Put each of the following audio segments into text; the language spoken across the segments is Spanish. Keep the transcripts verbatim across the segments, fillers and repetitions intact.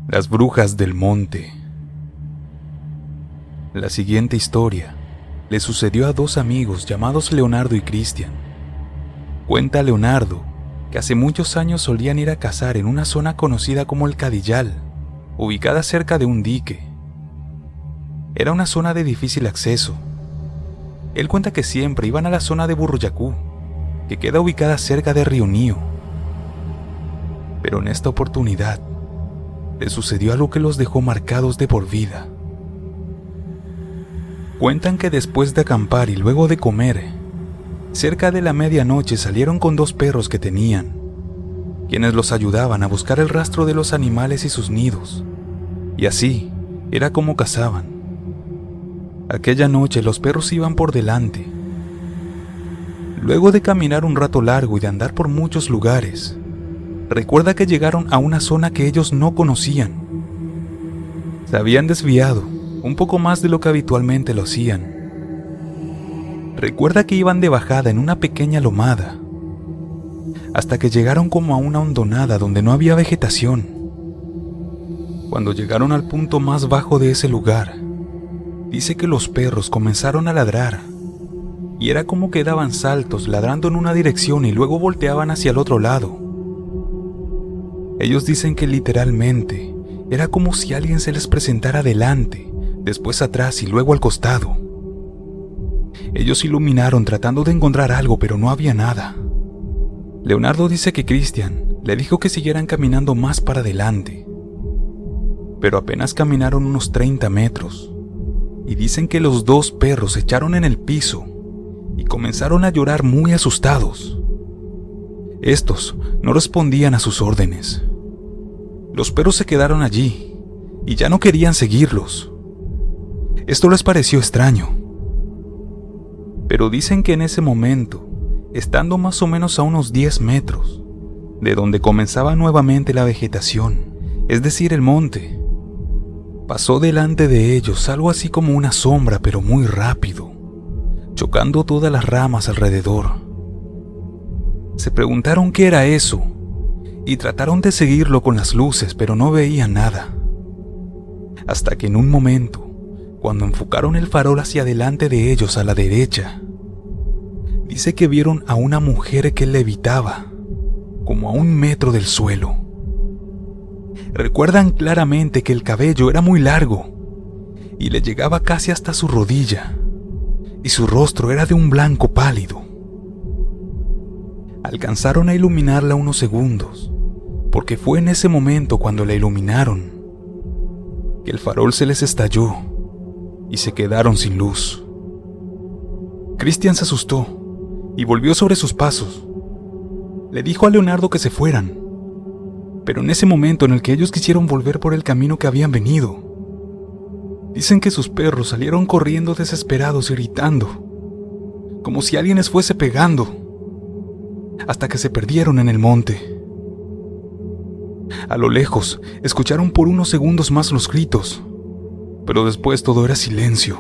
Las brujas del monte. La siguiente historia le sucedió a dos amigos llamados Leonardo y Cristian. Cuenta Leonardo que hace muchos años solían ir a cazar en una zona conocida como el Cadillal, ubicada cerca de un dique. Era una zona de difícil acceso. Él cuenta que siempre iban a la zona de Burroyacú, que queda ubicada cerca de Río Nío. Pero en esta oportunidad, le sucedió algo que los dejó marcados de por vida. Cuentan que después de acampar y luego de comer, cerca de la medianoche salieron con dos perros que tenían, quienes los ayudaban a buscar el rastro de los animales y sus nidos, y así era como cazaban. Aquella noche los perros iban por delante. Luego de caminar un rato largo y de andar por muchos lugares, recuerda que llegaron a una zona que ellos no conocían. Se habían desviado un poco más de lo que habitualmente lo hacían. Recuerda que iban de bajada en una pequeña lomada, hasta que llegaron como a una hondonada donde no había vegetación. Cuando llegaron al punto más bajo de ese lugar, dice que los perros comenzaron a ladrar, y era como que daban saltos ladrando en una dirección y luego volteaban hacia el otro lado. Ellos dicen que literalmente era como si alguien se les presentara delante, después atrás y luego al costado. Ellos iluminaron tratando de encontrar algo, pero no había nada. Leonardo dice que Cristian le dijo que siguieran caminando más para adelante, pero apenas caminaron unos treinta metros, y dicen que los dos perros se echaron en el piso y comenzaron a llorar muy asustados. Estos no respondían a sus órdenes. Los perros se quedaron allí y ya no querían seguirlos. Esto les pareció extraño. Pero dicen que en ese momento, estando más o menos a unos diez metros de donde comenzaba nuevamente la vegetación, es decir, el monte, pasó delante de ellos algo así como una sombra, pero muy rápido, chocando todas las ramas alrededor. Se preguntaron qué era eso y trataron de seguirlo con las luces, pero no veían nada. Hasta que en un momento, cuando enfocaron el farol hacia delante de ellos a la derecha, dice que vieron a una mujer que levitaba, como a un metro del suelo. Recuerdan claramente que el cabello era muy largo y le llegaba casi hasta su rodilla, y su rostro era de un blanco pálido. Alcanzaron a iluminarla unos segundos, porque fue en ese momento cuando la iluminaron que el farol se les estalló y se quedaron sin luz. Cristian se asustó y volvió sobre sus pasos. Le dijo a Leonardo que se fueran, pero en ese momento en el que ellos quisieron volver por el camino que habían venido, dicen que sus perros salieron corriendo desesperados y gritando, como si alguien les fuese pegando, hasta que se perdieron en el monte. A lo lejos, escucharon por unos segundos más los gritos, pero después todo era silencio.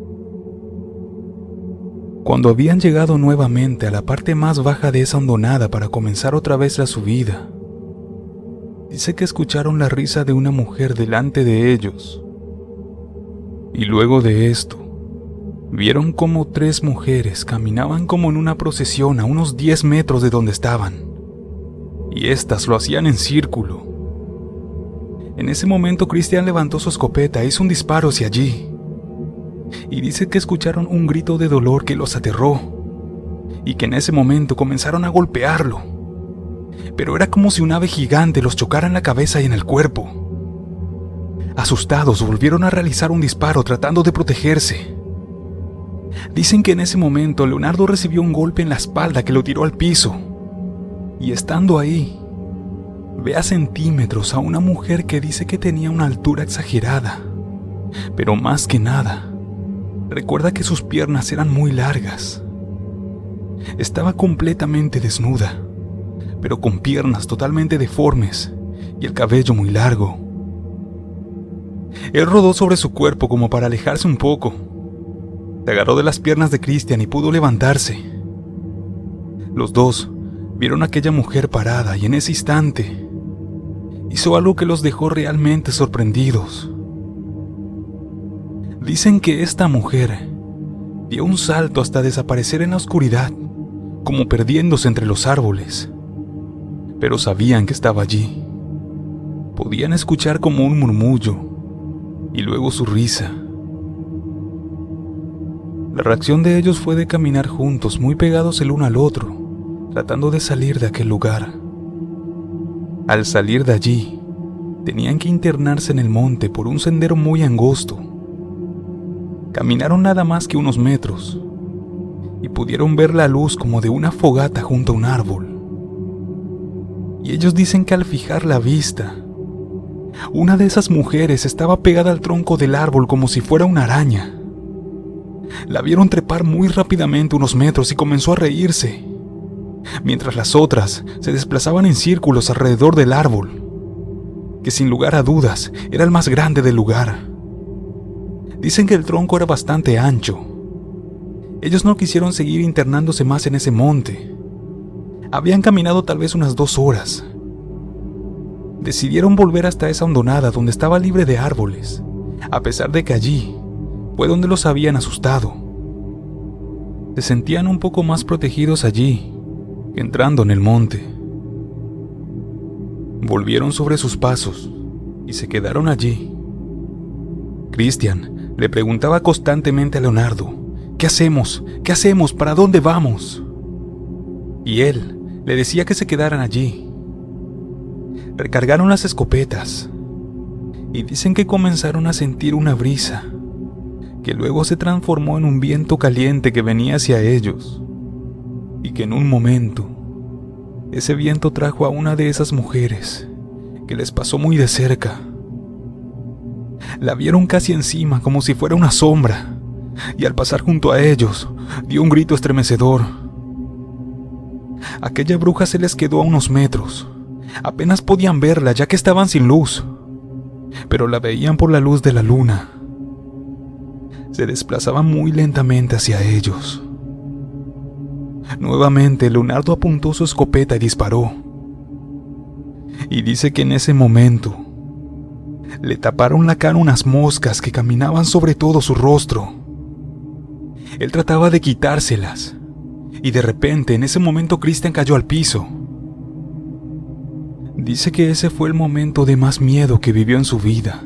Cuando habían llegado nuevamente a la parte más baja de esa hondonada para comenzar otra vez la subida, dice que escucharon la risa de una mujer delante de ellos. Y luego de esto, vieron como tres mujeres caminaban como en una procesión a unos diez metros de donde estaban, y éstas lo hacían en círculo. En ese momento Cristian levantó su escopeta e hizo un disparo hacia allí, y dice que escucharon un grito de dolor que los aterró, y que en ese momento comenzaron a golpearlo, pero era como si un ave gigante los chocara en la cabeza y en el cuerpo. Asustados volvieron a realizar un disparo tratando de protegerse. Dicen que en ese momento Leonardo recibió un golpe en la espalda que lo tiró al piso, y estando ahí, ve a centímetros a una mujer que dice que tenía una altura exagerada, pero más que nada, recuerda que sus piernas eran muy largas. Estaba completamente desnuda, pero con piernas totalmente deformes y el cabello muy largo. Él rodó sobre su cuerpo como para alejarse un poco. Se agarró de las piernas de Cristian y pudo levantarse. Los dos vieron a aquella mujer parada y en ese instante hizo algo que los dejó realmente sorprendidos. Dicen que esta mujer dio un salto hasta desaparecer en la oscuridad, como perdiéndose entre los árboles. Pero sabían que estaba allí. Podían escuchar como un murmullo y luego su risa. La reacción de ellos fue de caminar juntos, muy pegados el uno al otro, tratando de salir de aquel lugar. Al salir de allí, tenían que internarse en el monte por un sendero muy angosto. Caminaron nada más que unos metros y pudieron ver la luz como de una fogata junto a un árbol. Y ellos dicen que al fijar la vista, una de esas mujeres estaba pegada al tronco del árbol como si fuera una araña. La vieron trepar muy rápidamente unos metros y comenzó a reírse, mientras las otras se desplazaban en círculos alrededor del árbol, que sin lugar a dudas era el más grande del lugar. Dicen que el tronco era bastante ancho. Ellos no quisieron seguir internándose más en ese monte. Habían caminado tal vez unas dos horas. Decidieron volver hasta esa hondonada donde estaba libre de árboles, a pesar de que allí fue donde los habían asustado. Se sentían un poco más protegidos allí que entrando en el monte. Volvieron sobre sus pasos y se quedaron allí. Christian le preguntaba constantemente a Leonardo: ¿qué hacemos? ¿Qué hacemos? ¿Para dónde vamos? Y él le decía que se quedaran allí. Recargaron las escopetas y dicen que comenzaron a sentir una brisa que luego se transformó en un viento caliente que venía hacia ellos, y que en un momento ese viento trajo a una de esas mujeres que les pasó muy de cerca. La vieron casi encima como si fuera una sombra, y al pasar junto a ellos dio un grito estremecedor. Aquella bruja se les quedó a unos metros. Apenas podían verla ya que estaban sin luz, pero la veían por la luz de la luna. Se desplazaba muy lentamente hacia ellos. Nuevamente Leonardo apuntó su escopeta y disparó. Y dice que en ese momento le taparon la cara unas moscas que caminaban sobre todo su rostro. Él trataba de quitárselas, y de repente en ese momento Christian cayó al piso. Dice que ese fue el momento de más miedo que vivió en su vida.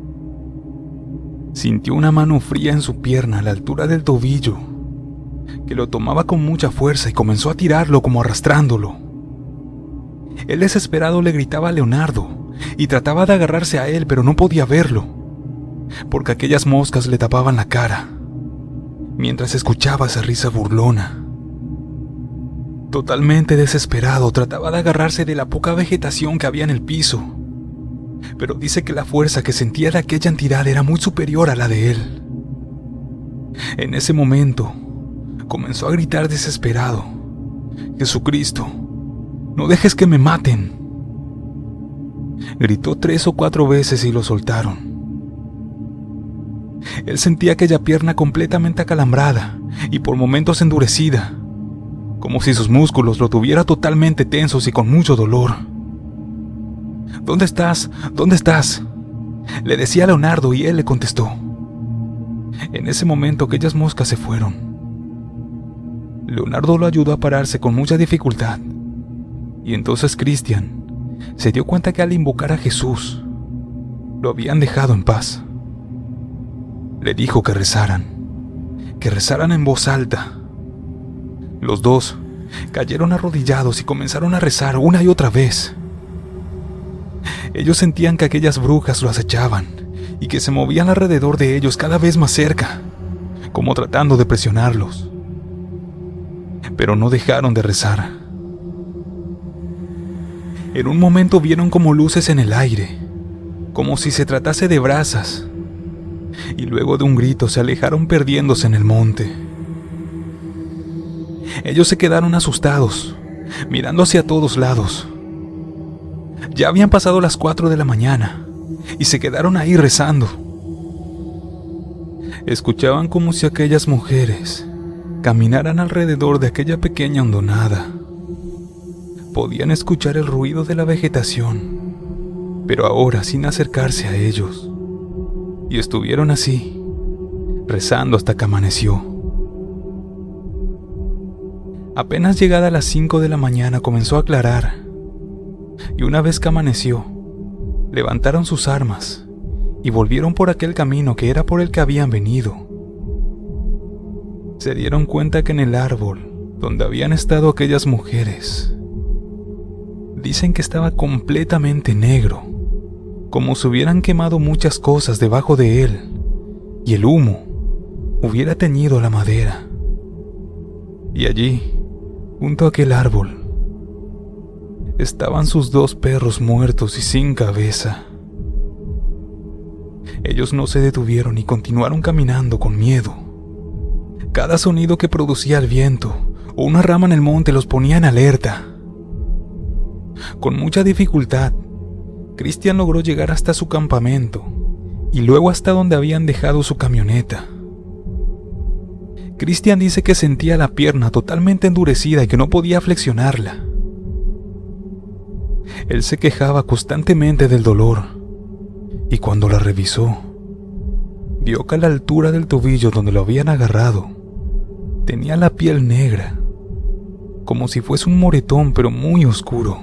Sintió una mano fría en su pierna a la altura del tobillo, que lo tomaba con mucha fuerza y comenzó a tirarlo como arrastrándolo. El desesperado le gritaba a Leonardo y trataba de agarrarse a él, pero no podía verlo, porque aquellas moscas le tapaban la cara, mientras escuchaba esa risa burlona. Totalmente desesperado, trataba de agarrarse de la poca vegetación que había en el piso, pero dice que la fuerza que sentía de aquella entidad era muy superior a la de él. En ese momento, comenzó a gritar desesperado: «Jesucristo, no dejes que me maten». Gritó tres o cuatro veces y lo soltaron. Él sentía aquella pierna completamente acalambrada y por momentos endurecida, como si sus músculos lo tuviera totalmente tensos y con mucho dolor. «¿Dónde estás? ¿Dónde estás?», le decía a Leonardo, y él le contestó. En ese momento aquellas moscas se fueron. Leonardo lo ayudó a pararse con mucha dificultad, y entonces Christian se dio cuenta que al invocar a Jesús lo habían dejado en paz. Le dijo que rezaran, que rezaran en voz alta. Los dos cayeron arrodillados y comenzaron a rezar una y otra vez. Ellos sentían que aquellas brujas lo acechaban y que se movían alrededor de ellos cada vez más cerca, como tratando de presionarlos. Pero no dejaron de rezar. En un momento vieron como luces en el aire, como si se tratase de brasas, y luego de un grito se alejaron perdiéndose en el monte. Ellos se quedaron asustados, mirando hacia todos lados. Ya habían pasado las cuatro de la mañana y se quedaron ahí rezando. Escuchaban como si aquellas mujeres caminaran alrededor de aquella pequeña hondonada. Podían escuchar el ruido de la vegetación pero ahora sin acercarse a ellos. Y estuvieron así, rezando hasta que amaneció. Apenas llegada a las cinco de la mañana comenzó a aclarar, y una vez que amaneció, levantaron sus armas y volvieron por aquel camino que era por el que habían venido. Se dieron cuenta que en el árbol donde habían estado aquellas mujeres, dicen que estaba completamente negro, como si hubieran quemado muchas cosas debajo de él, y el humo hubiera teñido la madera. Y allí, junto a aquel árbol, estaban sus dos perros muertos y sin cabeza. Ellos no se detuvieron y continuaron caminando con miedo. Cada sonido que producía el viento o una rama en el monte los ponía en alerta. Con mucha dificultad, Cristian logró llegar hasta su campamento y luego hasta donde habían dejado su camioneta. Cristian dice que sentía la pierna totalmente endurecida y que no podía flexionarla. Él se quejaba constantemente del dolor, y cuando la revisó, vio que a la altura del tobillo donde lo habían agarrado, tenía la piel negra, como si fuese un moretón pero muy oscuro.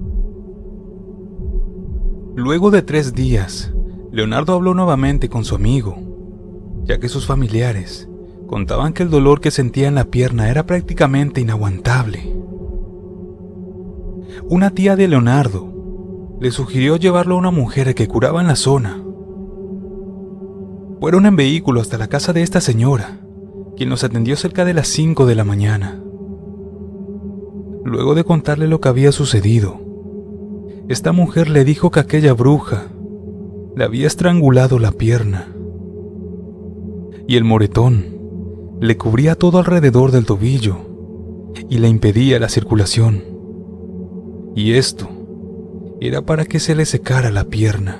Luego de tres días, Leonardo habló nuevamente con su amigo, ya que sus familiares contaban que el dolor que sentía en la pierna era prácticamente inaguantable. Una tía de Leonardo le sugirió llevarlo a una mujer que curaba en la zona. Fueron en vehículo hasta la casa de esta señora, quien los atendió cerca de las cinco de la mañana. Luego de contarle lo que había sucedido, esta mujer le dijo que aquella bruja le había estrangulado la pierna, y el moretón le cubría todo alrededor del tobillo y le impedía la circulación. Y esto era para que se le secara la pierna.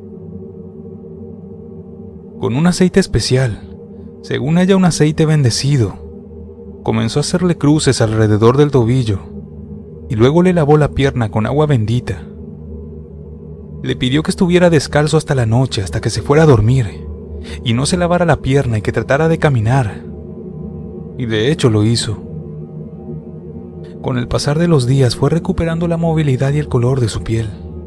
Con un aceite especial, según ella un aceite bendecido, comenzó a hacerle cruces alrededor del tobillo y luego le lavó la pierna con agua bendita. Le pidió que estuviera descalzo hasta la noche, hasta que se fuera a dormir, y no se lavara la pierna y que tratara de caminar. Y de hecho lo hizo. Con el pasar de los días fue recuperando la movilidad y el color de su piel.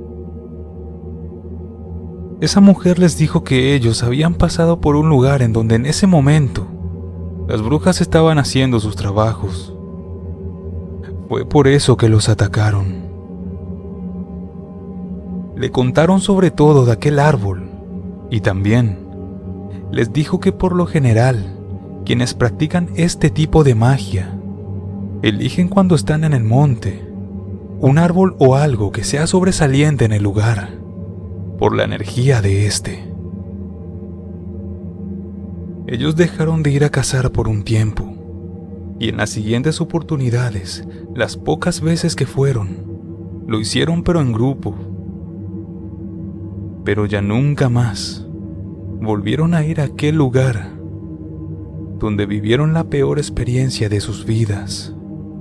Esa mujer les dijo que ellos habían pasado por un lugar en donde en ese momento las brujas estaban haciendo sus trabajos. Fue por eso que los atacaron. Le contaron sobre todo de aquel árbol y también les dijo que por lo general quienes practican este tipo de magia eligen cuando están en el monte un árbol o algo que sea sobresaliente en el lugar, por la energía de este. Ellos dejaron de ir a cazar por un tiempo, y en las siguientes oportunidades, las pocas veces que fueron, lo hicieron pero en grupo. Pero ya nunca más volvieron a ir a aquel lugar donde vivieron la peor experiencia de sus vidas.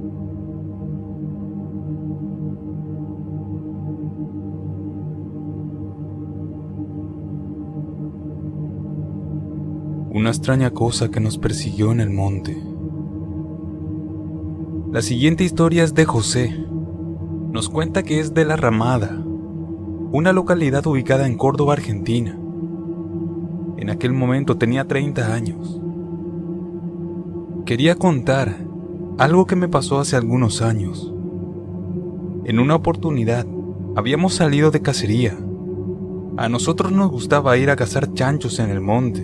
Una extraña cosa que nos persiguió en el monte. La siguiente historia es de José. Nos cuenta que es de La Ramada, una localidad ubicada en Córdoba, Argentina. En aquel momento tenía treinta años. Quería contar algo que me pasó hace algunos años. En una oportunidad, habíamos salido de cacería. A nosotros nos gustaba ir a cazar chanchos en el monte.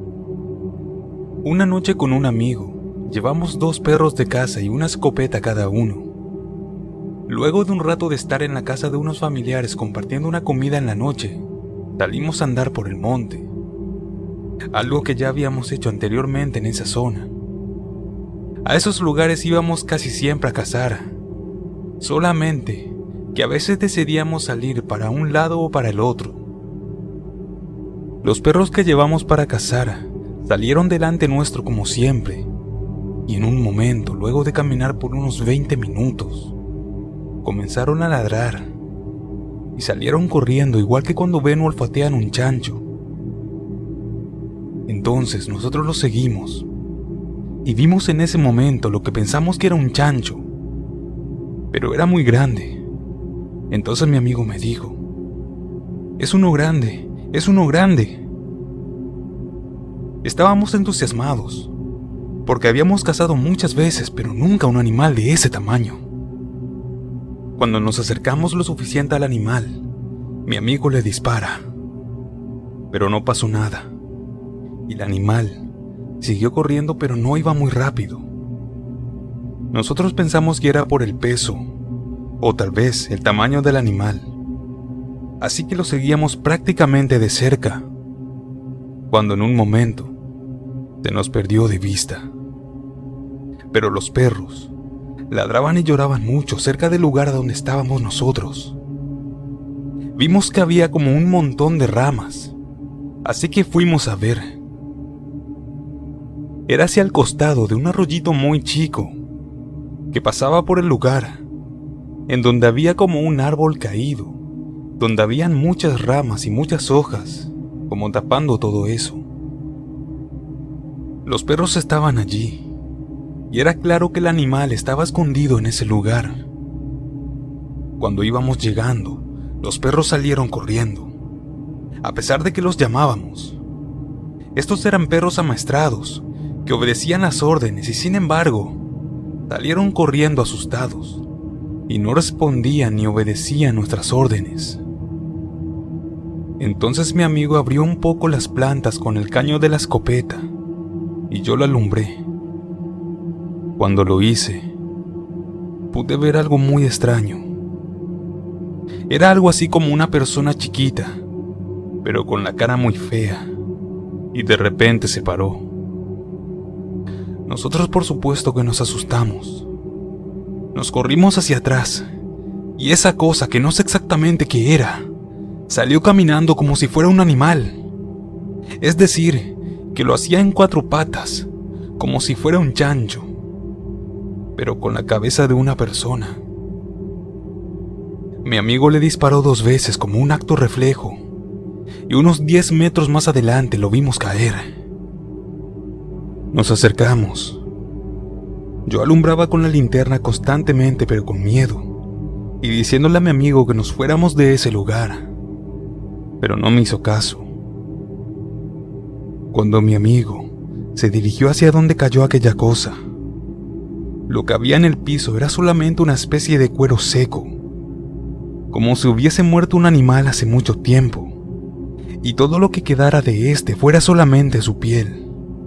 Una noche con un amigo, llevamos dos perros de caza y una escopeta cada uno. Luego de un rato de estar en la casa de unos familiares compartiendo una comida en la noche, salimos a andar por el monte, algo que ya habíamos hecho anteriormente en esa zona. A esos lugares íbamos casi siempre a cazar, solamente que a veces decidíamos salir para un lado o para el otro. Los perros que llevamos para cazar salieron delante nuestro como siempre, y en un momento, luego de caminar por unos veinte minutos, comenzaron a ladrar. y salieron corriendo igual que cuando ven o olfatean un chancho. Entonces nosotros los seguimos y vimos en ese momento lo que pensamos que era un chancho, pero era muy grande. Entonces mi amigo me dijo: "Es uno grande, es uno grande". Estábamos entusiasmados, porque habíamos cazado muchas veces, pero nunca un animal de ese tamaño. Cuando nos acercamos lo suficiente al animal, mi amigo le dispara, pero no pasó nada, y el animal siguió corriendo, pero no iba muy rápido. Nosotros pensamos que era por el peso, o tal vez el tamaño del animal, así que lo seguíamos prácticamente de cerca, cuando en un momento se nos perdió de vista. Pero los perros ladraban y lloraban mucho cerca del lugar donde estábamos nosotros. Vimos que había como un montón de ramas, así que fuimos a ver. Era hacia el costado de un arroyito muy chico que pasaba por el lugar, en donde había como un árbol caído, donde habían muchas ramas y muchas hojas, como tapando todo eso. Los perros estaban allí, y era claro que el animal estaba escondido en ese lugar. Cuando íbamos llegando, los perros salieron corriendo, a pesar de que los llamábamos. Estos eran perros amaestrados, que obedecían las órdenes y sin embargo, salieron corriendo asustados, y no respondían ni obedecían nuestras órdenes. Entonces mi amigo abrió un poco las plantas con el caño de la escopeta, y yo lo alumbré. Cuando lo hice, pude ver algo muy extraño. Era algo así como una persona chiquita, pero con la cara muy fea, y de repente se paró. Nosotros por supuesto que nos asustamos. Nos corrimos hacia atrás, y esa cosa que no sé exactamente qué era, salió caminando como si fuera un animal. Es decir, que lo hacía en cuatro patas, como si fuera un chancho, pero con la cabeza de una persona. Mi amigo le disparó dos veces como un acto reflejo, y unos diez metros más adelante lo vimos caer. Nos acercamos. Yo alumbraba con la linterna constantemente, pero con miedo, y diciéndole a mi amigo que nos fuéramos de ese lugar, pero no me hizo caso. Cuando mi amigo se dirigió hacia donde cayó aquella cosa, lo que había en el piso era solamente una especie de cuero seco, como si hubiese muerto un animal hace mucho tiempo, y todo lo que quedara de este fuera solamente su piel.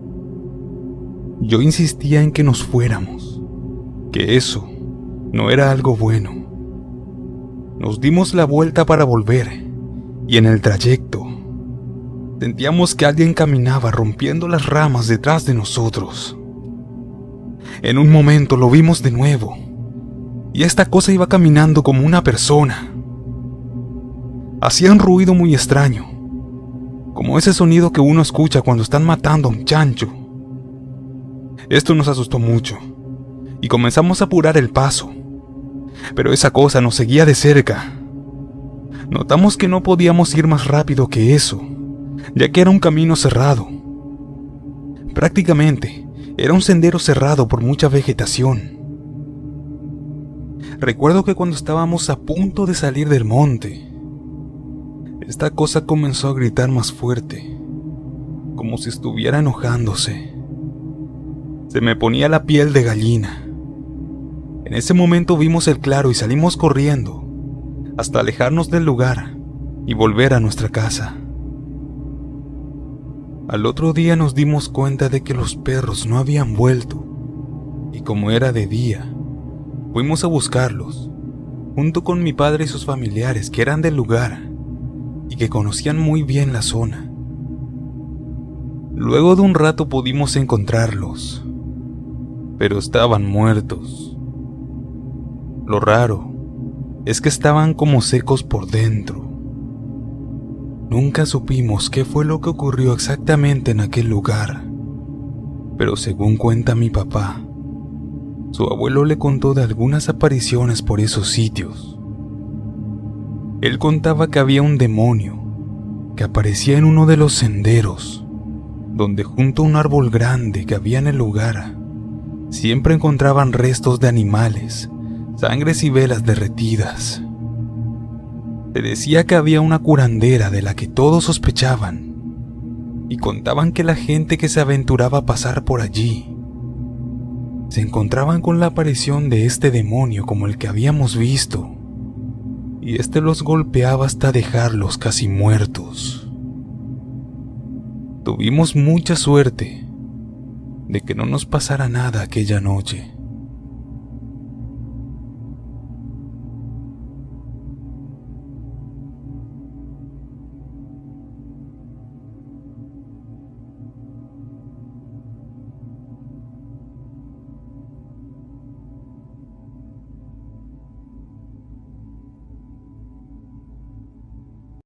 Yo insistía en que nos fuéramos, que eso no era algo bueno. Nos dimos la vuelta para volver, y en el trayecto sentíamos que alguien caminaba rompiendo las ramas detrás de nosotros. En un momento lo vimos de nuevo, y esta cosa iba caminando como una persona. Hacía un ruido muy extraño, como ese sonido que uno escucha cuando están matando a un chancho. Esto nos asustó mucho, y comenzamos a apurar el paso, pero esa cosa nos seguía de cerca. Notamos que no podíamos ir más rápido que eso, ya que era un camino cerrado. Prácticamente era un sendero cerrado por mucha vegetación. Recuerdo que cuando estábamos a punto de salir del monte, esta cosa comenzó a gritar más fuerte, como si estuviera enojándose. Se me ponía la piel de gallina. En ese momento vimos el claro y salimos corriendo, hasta alejarnos del lugar y volver a nuestra casa. Al otro día nos dimos cuenta de que los perros no habían vuelto, y como era de día, fuimos a buscarlos, junto con mi padre y sus familiares que eran del lugar y que conocían muy bien la zona. Luego de un rato pudimos encontrarlos, pero estaban muertos. Lo raro es que estaban como secos por dentro. Nunca supimos qué fue lo que ocurrió exactamente en aquel lugar, pero según cuenta mi papá, su abuelo le contó de algunas apariciones por esos sitios. Él contaba que había un demonio que aparecía en uno de los senderos, donde junto a un árbol grande que había en el lugar, siempre encontraban restos de animales, sangres y velas derretidas. Se decía que había una curandera de la que todos sospechaban, y contaban que la gente que se aventuraba a pasar por allí se encontraban con la aparición de este demonio como el que habíamos visto, y este los golpeaba hasta dejarlos casi muertos. Tuvimos mucha suerte de que no nos pasara nada aquella noche.